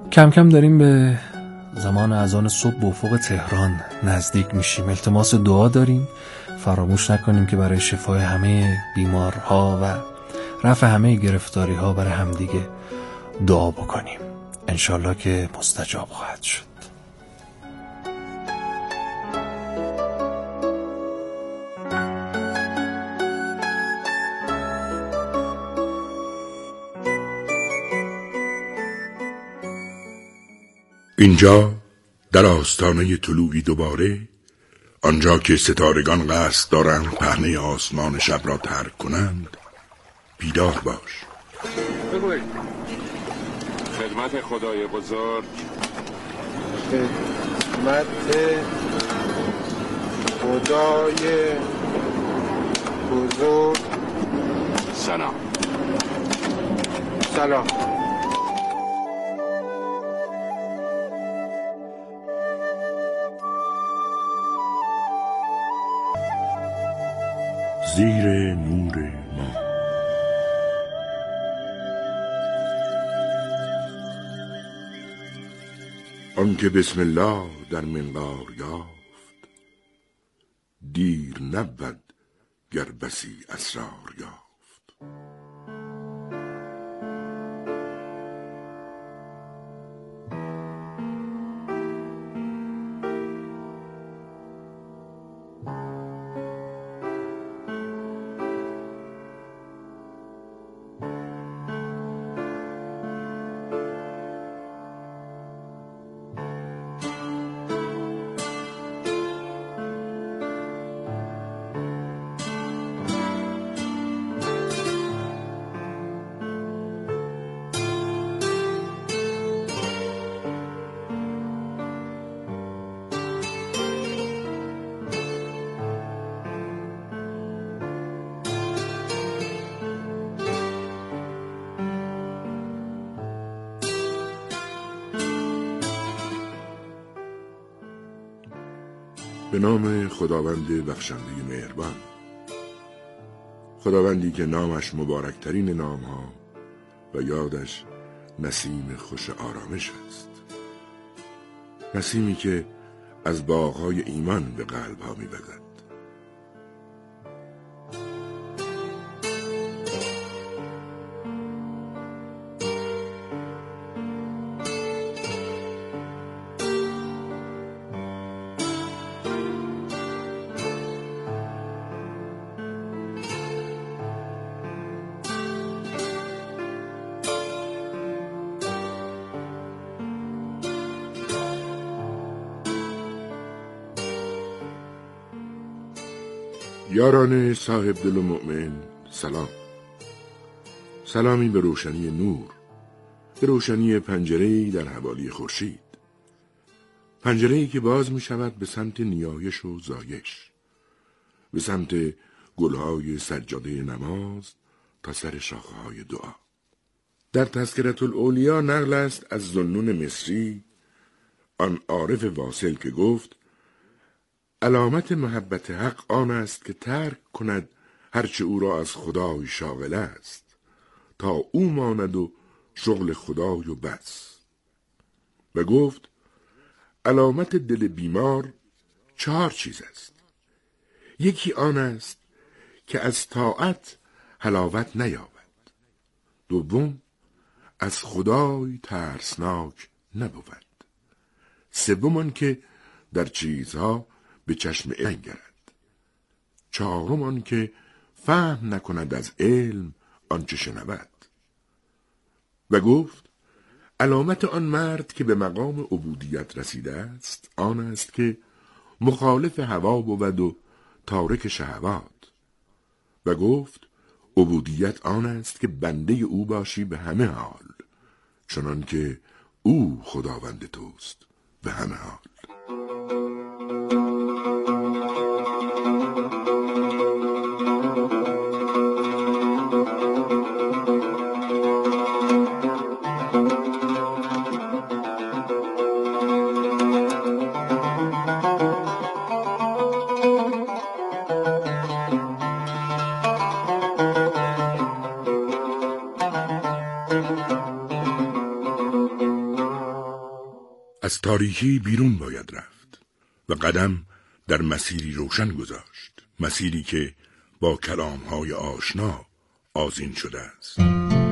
کم کم داریم به زمان اذان صبح به افق تهران نزدیک میشیم. التماس دعا داریم. فراموش نکنیم که برای شفای همه بیمارها و رفع همه گرفتاری‌ها برای همدیگه دعا بکنیم. انشالله که مستجاب خواهد شد. اینجا در آستانه طلوعی دوباره، آنجا که ستارگان قصد دارند پهنه آسمان شب را ترک کنند، بیدار باش. بگوی خدمت خدای بزرگ، خدمت خدای بزرگ. سلام. سلام. زیر نور ما. آنکه بسم الله در منقار یافت، دیر نبود گر بسی اسرار یافت. به نام خداوند بخشنده مهربان، خداوندی که نامش مبارکترین نامها و یادش نسیم خوش آرامش است، نسیمی که از باغهای ایمان به قلبها می‌وزد. یاران صاحب دل و مؤمن، سلام. سلامی به روشنی نور، به روشنی پنجره‌ای در حوالی خورشید، پنجره‌ای که باز می شود به سمت نیایش و زایش، به سمت گلهای سجاده نماز تا سر شاخه‌های دعا. در تذکرة الاولیا نقل است از ذوالنون مصری، آن عارف واصل، که گفت: علامت محبت حق آن است که ترک کند هرچه او را از خدای شاغل است، تا او ماند و شغل خدای و بس. و گفت: علامت دل بیمار 4 چیز است. یکی آن است که از طاعت حلاوت نیابد. دوم، از خدای ترسناک نبود. سوم، آن که در چیزها به چشم انگرد. 4 آن که فهم نکند از علم آنچه شنود. و گفت: علامت آن مرد که به مقام عبودیت رسیده است آن است که مخالف هوا بود و تارک شهوات. و گفت: عبودیت آن است که بنده او باشی به همه حال، چنان که او خداوند توست به همه حال. از تاریکی بیرون باید رفت و قدم در مسیری روشن گذاشت، مسیری که با کلام‌های آشنا آذین شده است.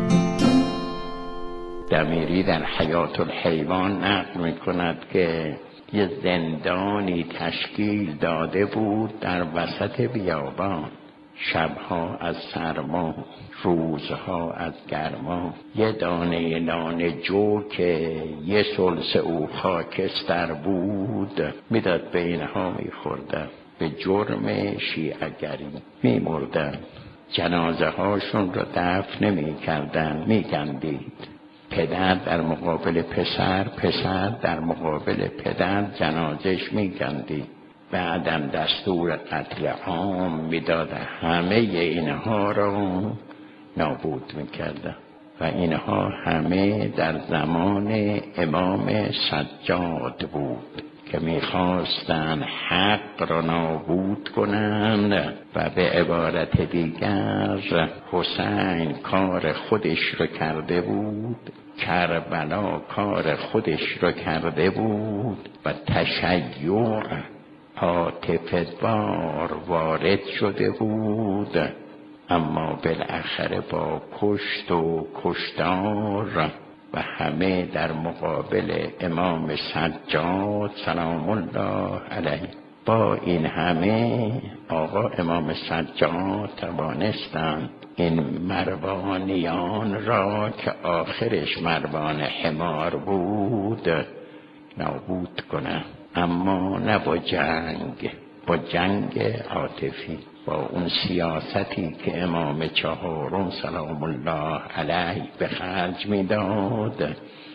دمیری در حیات الحیوان نقل می‌کند که یه زندانی تشکیل داده بود در وسط بیابان، شبها از سرما، روزها از گرما. یه دانه نان جو که یه ثلث او خاکستر بود میداد به اینها میخوردن. به جرم شیعه‌گری میمردن. جنازه هاشون رو دفن نمی‌کردن، می‌کندید. پدر در مقابل پسر، پسر در مقابل پدر جنازش می‌کندید. بعدم دستور قتل عام میداد، همه اینها را نابود میکردن. و اینها همه در زمان امام سجاد بود که میخواستن حق را نابود کنند و به عبارت دیگر حسین کار خودش رو کرده بود، کربلا کار خودش رو کرده بود و تشیع عاطفه‌وار وارد شده بود. اما بالاخره با کشت و کشتار و همه در مقابل امام سجاد سلام الله علیه، با این همه آقا امام سجاد توانستند این مروانیان را که آخرش مروان حمار بود نابود کنند. اما نه با جنگ، با جنگ عاطفی، با اون سیاستی که امام چهارم سلام الله علیه به خرج میداد،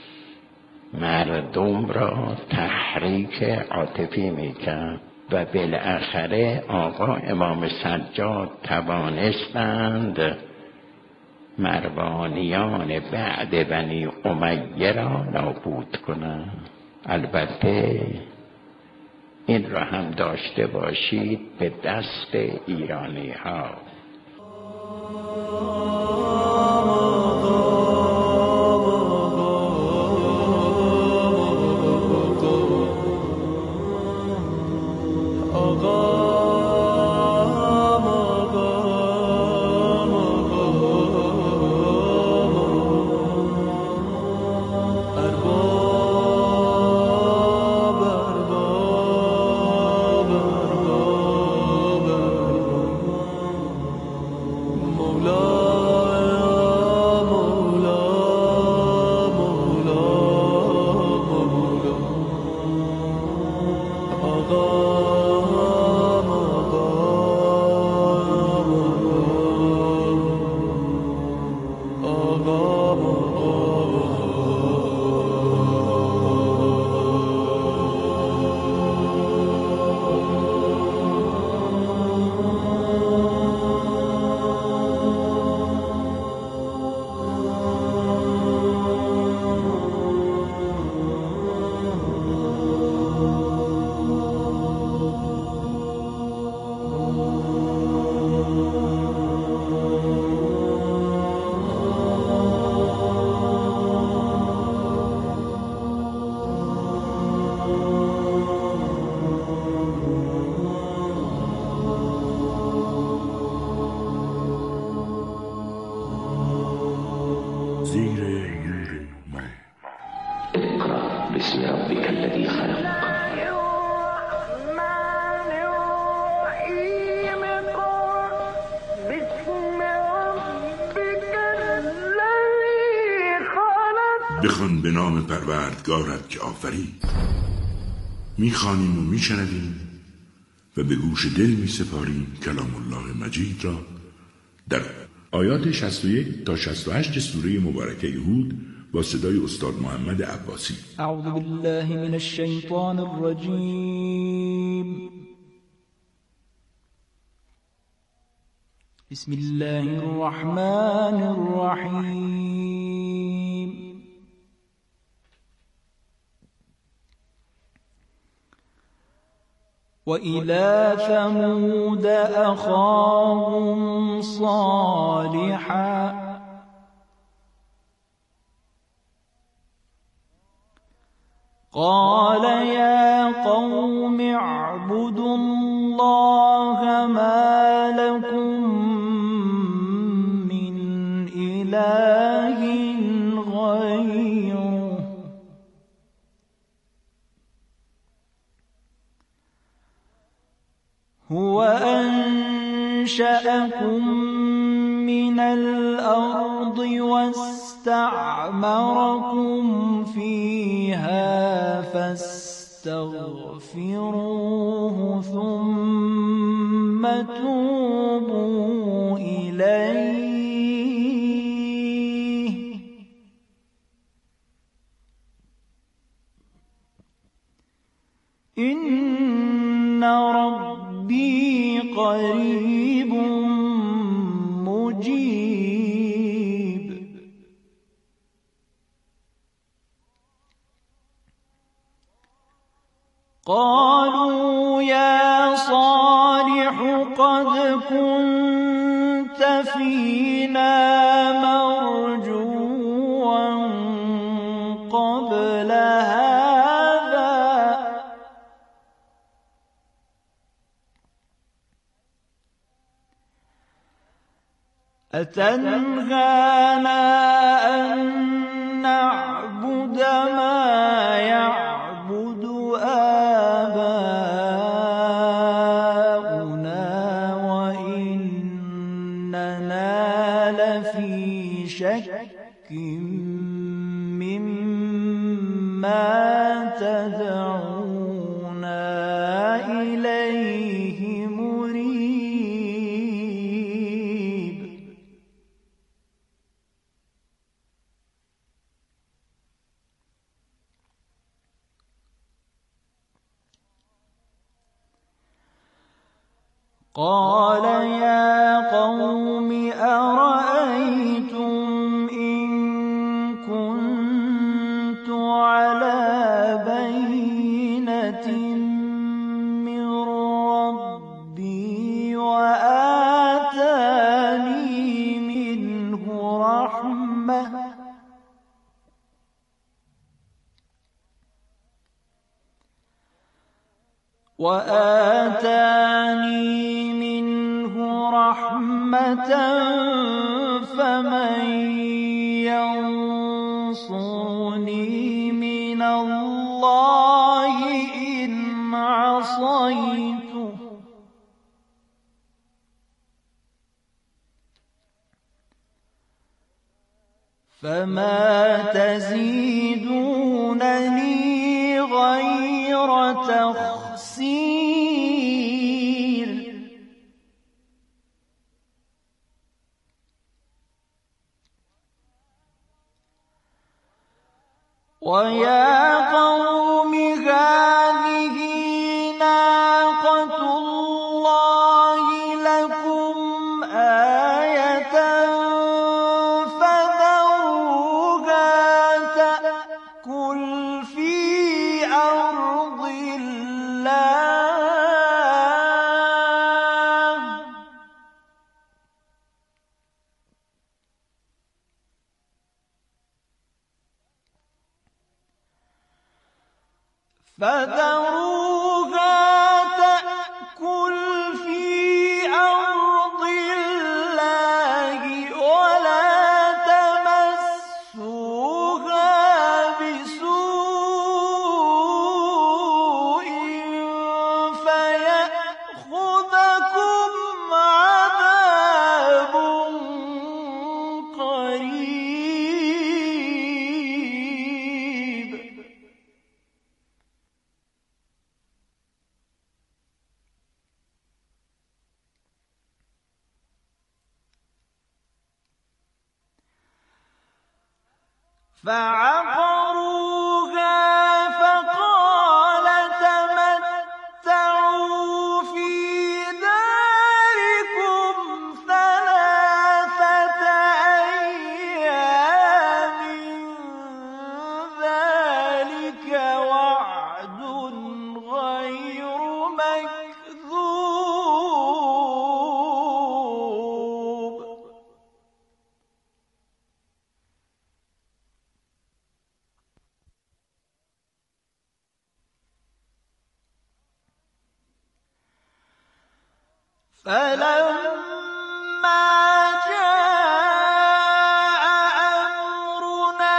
مردم را تحریک عاطفی میکرد و بالاخره آقا امام سجاد توانستند مروانیان بعد بنی امیه را نابود کنند. البته این را هم داشته باشید به دست ایرانی ها. بخوان به نام پروردگارت که آفرید. میخوانیم و میشنویم و به گوش دل میسپاریم کلام الله مجید را در آیات 61 تا 68 سوره مبارکه هود با صدای استاد محمد عباسی. اعوذ بالله من الشیطان الرجیم. بسم الله الرحمن الرحیم. وإلى ثمود أخاهم صالحا قال يا قوم اعبدوا الله ما لكم من إله غيره هو أنشأكم من الأرض واستعمركم فيها فاستغفروه ثم توبوا إليه إن ربي قريب مجيب قالوا يا صالح قد كنت فينا مرجوا قبل هذا أتنهانا أن نعبد ما يعبد آباؤنا وإننا لفي شك مما تدعونا إليه مريب قال يا قوم أرأيتم إن كنت على بينة من ربي وآتاني منه رحمة فمن ينصرني من الله إن عصيته فما تزيدونني غير تخسير ويا قوم هذه ناقة الله لكم آية فذروها تأكل في أرض الله ولا تمسوها بسوء فيأخذكم عذاب قريب فعقروها فقال تمتعوا في داركم 3 أيام ذلك وعد غير مكذوب فلما جاء أمرنا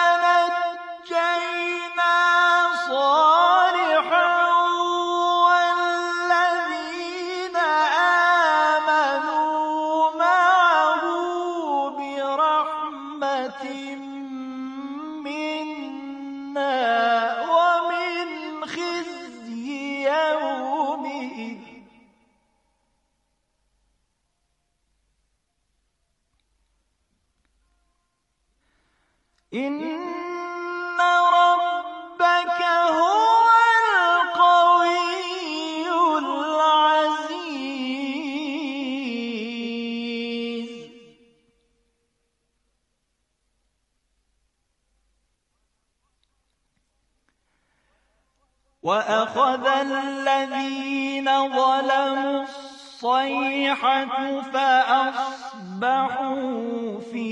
نجينا صالحا والذين آمنوا معه برحمة منا ومن خزي يومئذ إن ربك هو القوي العزيز وأخذ الذين ظلموا الصيحة فأصبحوا في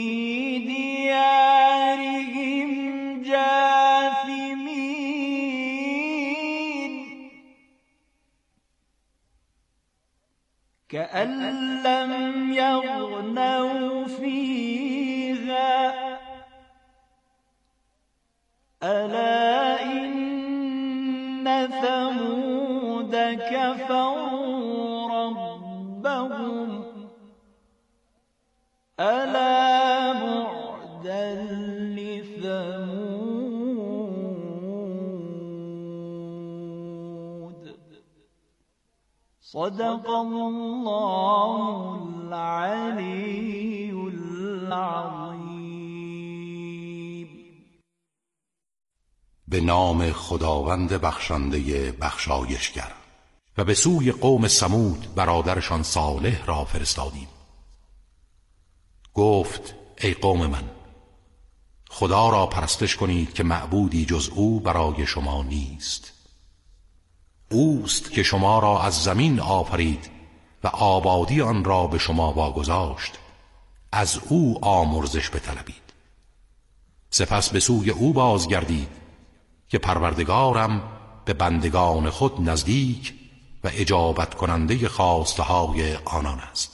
ديارهم جاثمين كأن لم يغنوا فيها ألا إن ثمود كفروا ربهم ألا بعدا لثمود صدق الله العلي العظیم. به نام خداوند بخشنده بخشایشگر. و به سوی قوم ثمود برادرشان صالح را فرستادیم. گفت ای قوم من، خدا را پرستش کنید که معبودی جز او برای شما نیست. اوست که شما را از زمین آفرید و آبادی آن را به شما واگذاشت. از او آمرزش بطلبید. سپس به سوی او بازگردید که پروردگارم به بندگان خود نزدیک و اجابت کننده خواسته های آنان است.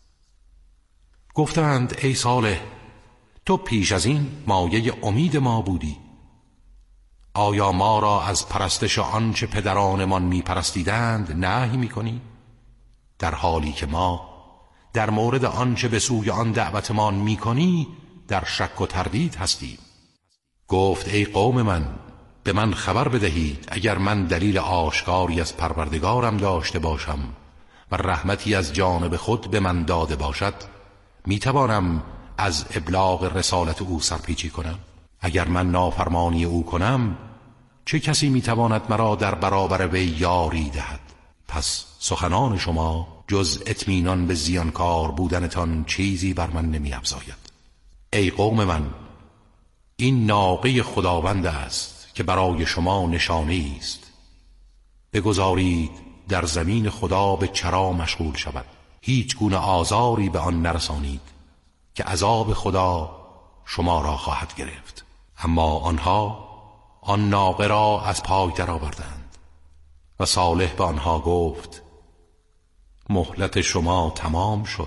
گفتند ای صالح، تو پیش از این مایه امید ما بودی. آیا ما را از پرستش آنچه پدرانمان می پرستیدند نهی می کنی؟ در حالی که ما در مورد آنچه به سوی آن دعوتمان می کنی در شک و تردید هستیم. گفت ای قوم من، به من خبر بدهید اگر من دلیل آشکاری از پروردگارم داشته باشم و رحمتی از جانب خود به من داده باشد، می توانم از ابلاغ رسالت او سرپیچی کنم. اگر من نافرمانی او کنم، چه کسی می تواند مرا در برابر وی یاری دهد؟ پس سخنان شما جز اطمینان به زیانکار بودنتان چیزی بر من نمی افزاید. ای قوم من، این ناقه خداوند است که برای شما نشانه است. بگذارید در زمین خدا به چرا مشغول شود. هیچ گونه آزاری به آن نرسانید که عذاب خدا شما را خواهد گرفت. اما آنها آن ناقه را از پای درآوردند و صالح به آنها گفت مهلت شما تمام شد.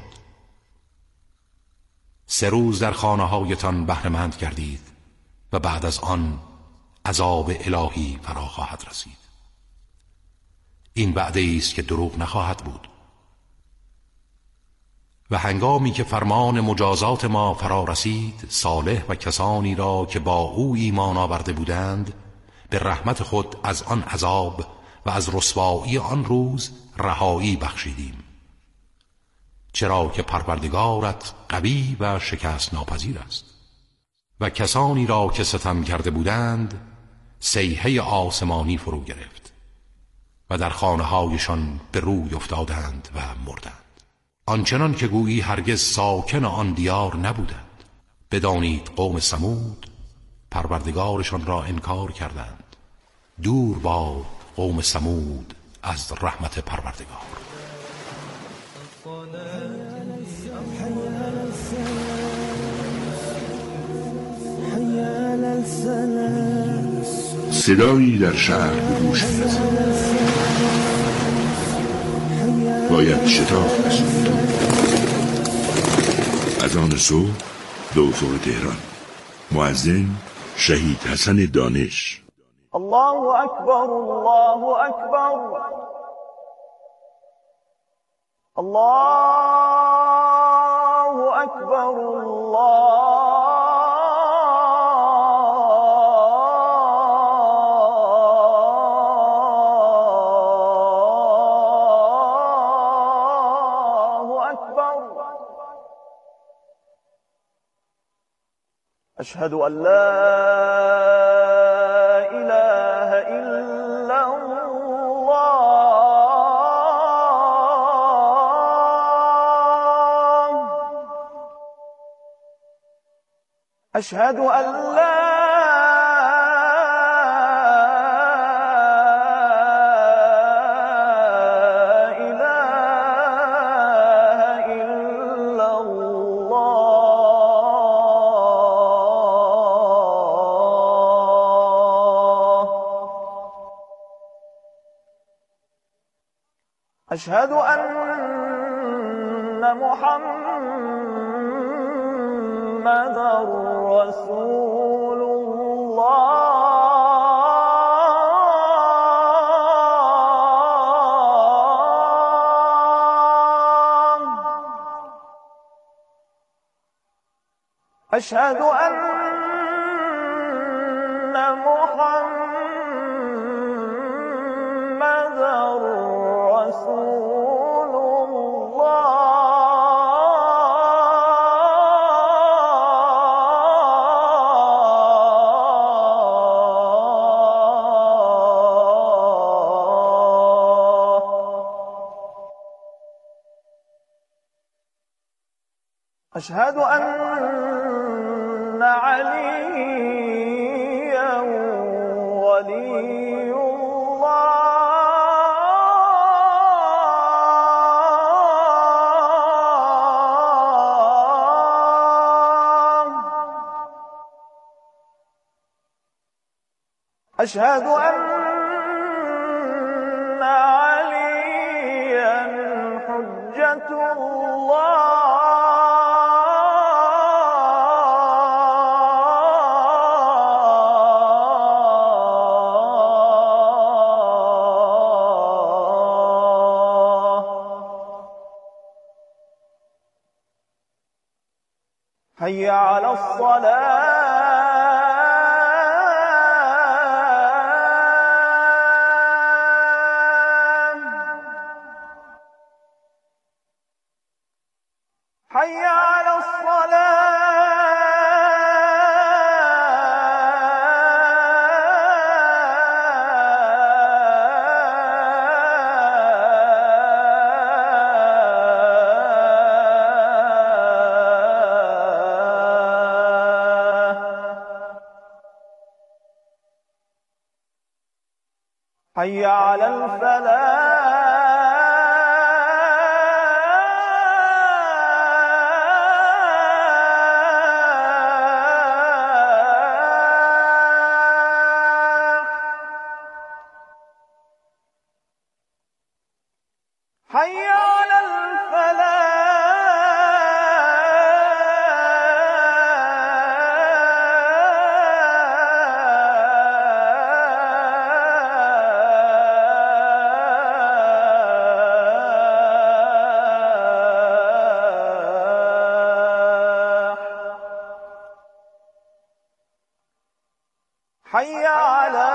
3 روز در خانه‌هایتان بهره‌مند گردید و بعد از آن عذاب الهی فرا خواهد رسید. این وعده است که دروغ نخواهد بود. و هنگامی که فرمان مجازات ما فرا رسید، صالح و کسانی را که با او ایمان آورده بودند به رحمت خود از آن عذاب و از رسوایی آن روز رهایی بخشیدیم، چرا که پروردگارت قوی و شکست ناپذیر است. و کسانی را که ستم کرده بودند صیحه آسمانی فرو گرفت و در خانه‌هایشان به روی افتادند و مردند، آنچنان که گویی هرگز ساکن آن دیار نبودند. بدانید قوم ثمود پروردگارشان را انکار کردند. دور باد قوم ثمود از رحمت پروردگار. صدایی در شهر به گوش می‌رسید. باید شتاب رسوند. از آن صبح به افق تهران. مؤذن شهید حسن دانش. الله اکبر، الله اکبر، الله اکبر، الله اکبر. اشهد ان لا اله الا الله. اشهد ان لا اله الا الله. اشهد ان محمدا رسول الله. اشهد ان محمدا رسول الله. اشهد ان عليا ولي الله. اشهد ان عليا حجة الله. حي على الصلاة. حي على الصلاة. حي على الفلاح. حي على الفلاح. حي على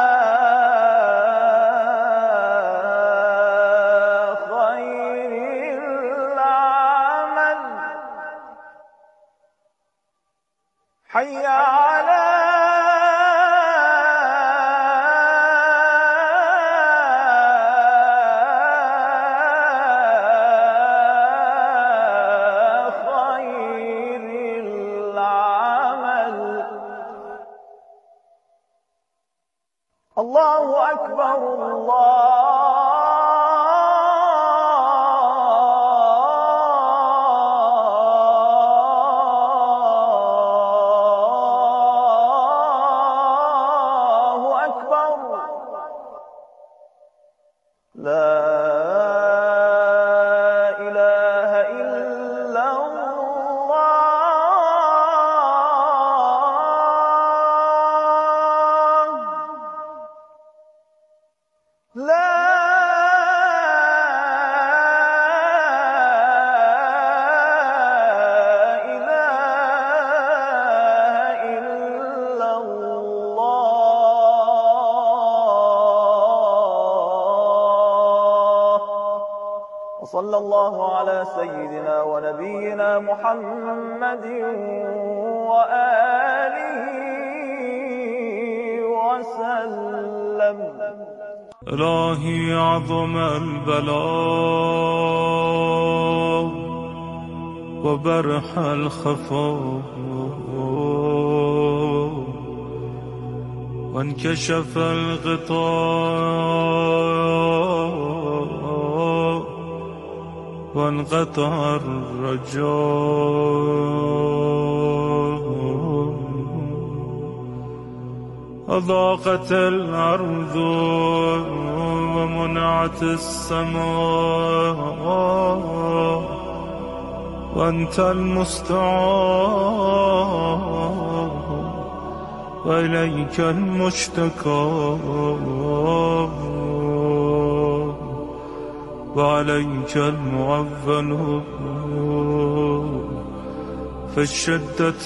خير العمل. حي على خير العمل. الله أكبر، الله أكبر. لا وصلى الله على سيدنا ونبينا محمد وآله وسلم. الهی عظم البلاء وبرح الخفاء وانكشف الغطاء وانقطع الرجاء وضاقت الأرض ومنعت السماء وأنت المستعان وإليك المشتكى وعليك المعول في الشدة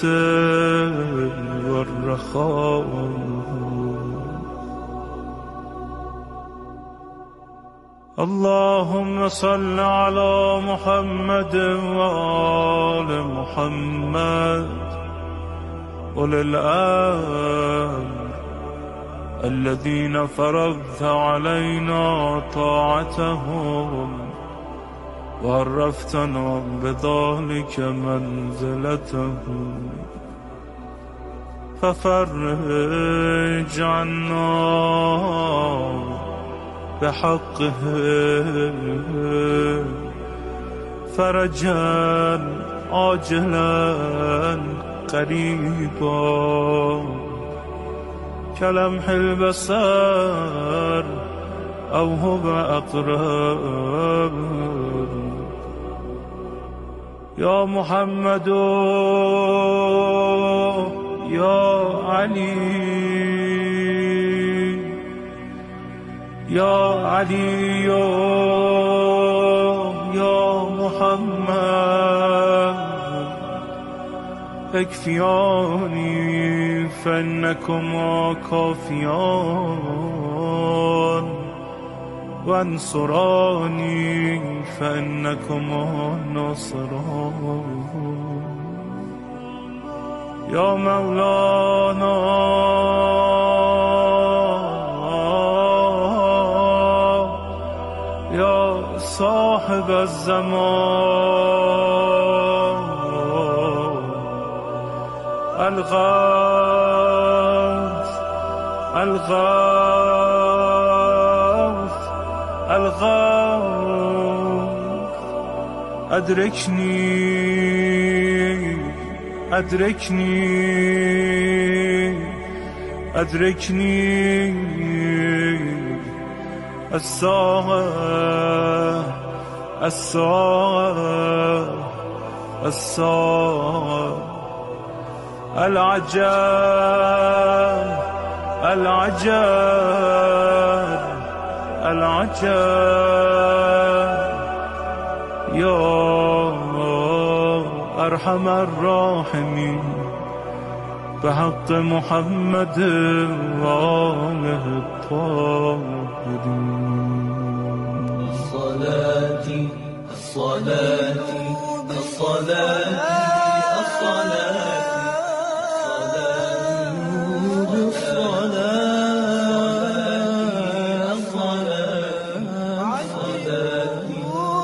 والرخاء. اللهم صل على محمد وآل محمد أولي الأمر الذين فرضت علينا طاعتهم وعرفتنا بذلك منزلتهم ففرج عنا بحقه فرجا عاجلا قريبا كلمح البصر أو هو أقرب. يا محمد يا علي يا علي يا محمد اكفياني فإنكما كافيان وانصراني فإنكما ناصران. يا مولانا يا صاحب الزمان الغوث الغوث الغوث أدركني أدركني أدركني الساعة الساعة الساعة العجب العجب العجب يا أرحم الراحمين بحق محمد وآله الطاهرين. الصلاة الصلاة الصلاة الصلاة